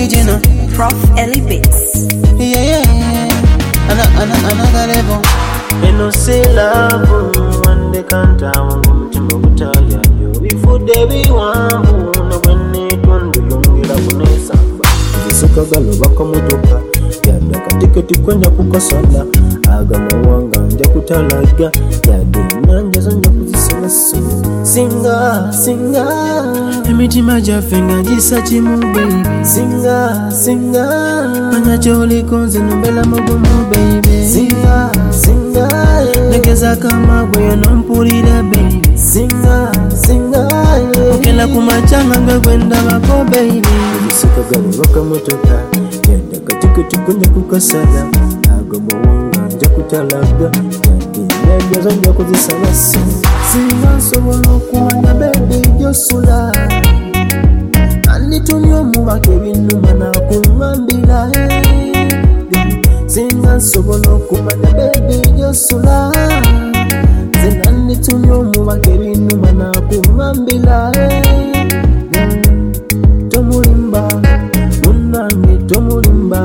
original. Prof Ellie Beats. Yeah. Another level. Me no say love when they can't down to Mugutaya. Before they be one, no when they don't do young Lapunesa. This is a galo bakamutoka. Yada katikati kwenda kukasala. Agama wanga nja kutalaga. Yada nanja zanja kuzisala. Singa emitima jafenga jisachimu baby. Singa Manacholi konze nombela mugumu baby. Singa Negeza kama gwe nompulira baby. Singa Okela kumachanga nga gwenda bako baby. Zisika galo bakamutoka. Yada katikati kwenda kukasala. Agama wanga nja kutalaga. Yada zanja kuzisala. Singa sobola okumanya baby gyosula. Anitumye omubaka ebinuma nakuŋŋambira. Singa sobola okumanya baby gyosula. Nze anitumye omubaka ebinuma nakuŋŋambira. Tomulimba munnange tomulimba.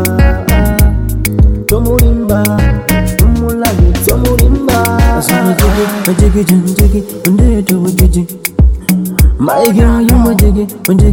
Omulabe tomulimba. Jiggy, Jiggy, my girl, you my Jiggy,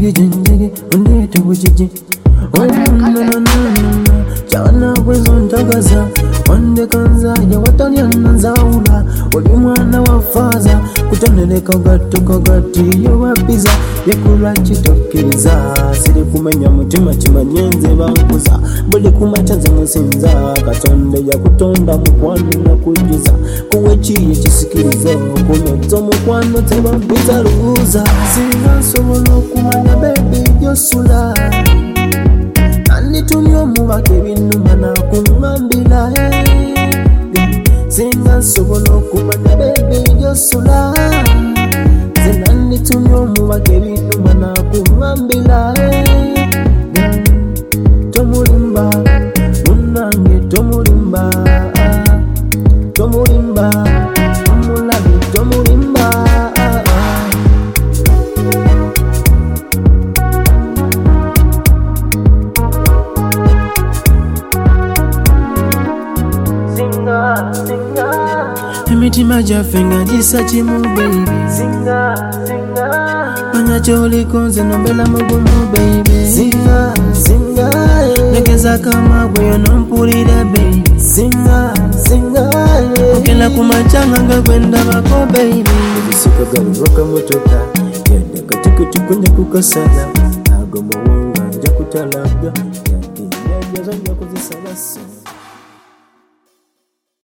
Jiggy, oh no. Jana wezo ntagaza, wande kanza ya watanya nanzaula. Wali mwana wafaza, kutaneleka gati yo wabiza. Yakula chitokiriza, siri kumenya mutima chimanyenze bankuza. Buli kumachanze musinza, katonde ya kutonda mukwano na kujuza. Kuwechiye chisikiriza, kunoto mukwano tebambiza ruza. Singa sobola okumanya baby gyosula. Anitumye omubaka ebinuma nakuŋŋambira. Singa sobola okumanya baby gyosula. Nze anitumye omubaka ebinuma nakuŋŋambira. Tomulimba munnange tomulimba. Omulabe tomulimba. Emitima jafenga jisachimu baby. Manacholi konze nombela mugumu baby. Singa Negeza kama gwe nompulira baby. Singa Okela kumachanga nga gwenda bako baby. Zisika galo bakamutoka. Yada katikati kwenda kukasala. Agama wanga nja kutalaga. Yada zanja kuzisala.